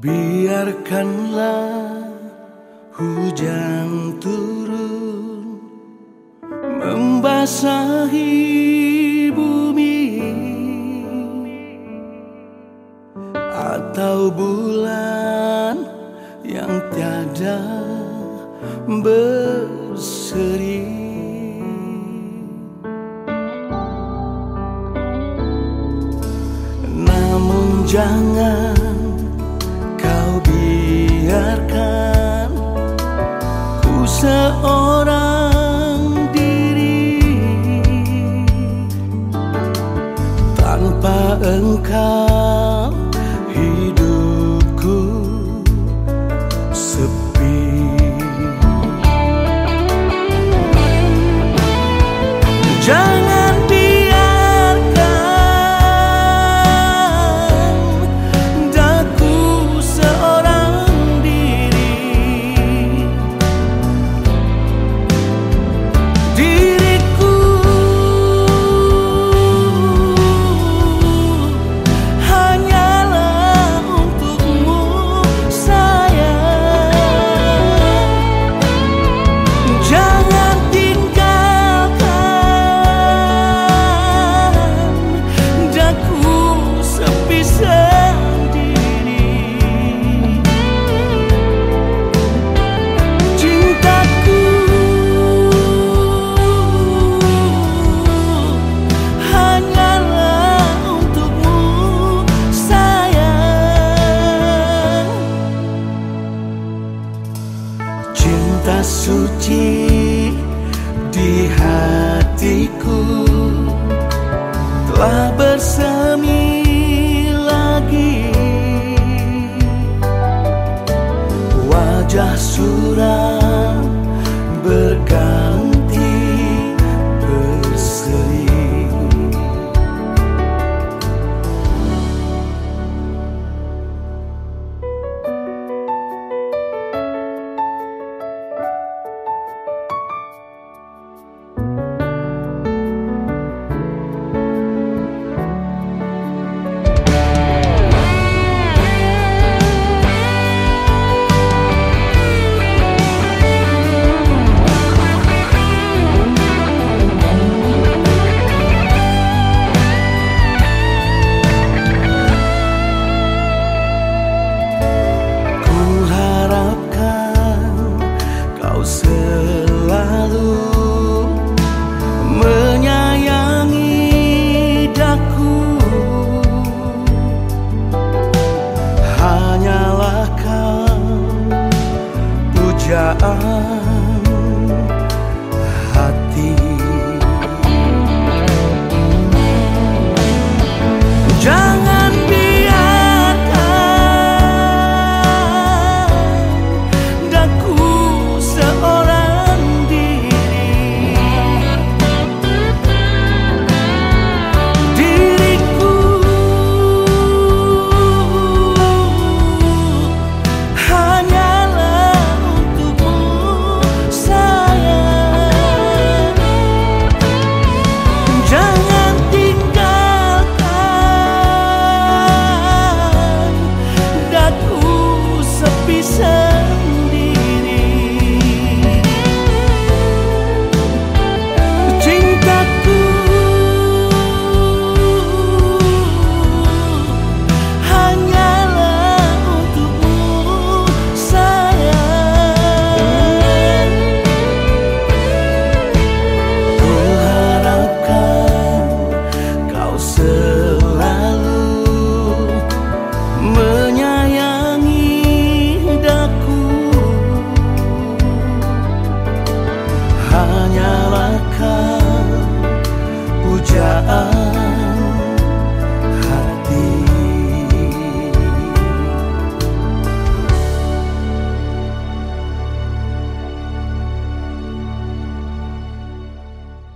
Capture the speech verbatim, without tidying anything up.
Biarkanlah hujan turun membasahi bumi, atau bulan yang tiada berseri. Namun jangan kau biarkan ku seorang diri. Tanpa engkau hidupku sepi. Jangan biarkan daku seorang diri. Diriku hanyalah untukmu sayang. Jangan tinggalkan daku sepi sendiri. Cintaku hanyalah untukmu sayang. Cinta suci di hatiku telah bersemi lagi. Wajah suram berganti berseri. Selalu menyayangi daku, hanyalah kau pujaan hati. Jangan biarkan daku seorang diri. Diriku hanyalah untukmu sayang. Jangan tinggalkan daku sepi sendiri. Cintaku hanyalah untukmu sayang. Ku harapkan kau selalu menyayangi daku, hanyalah kau pujaan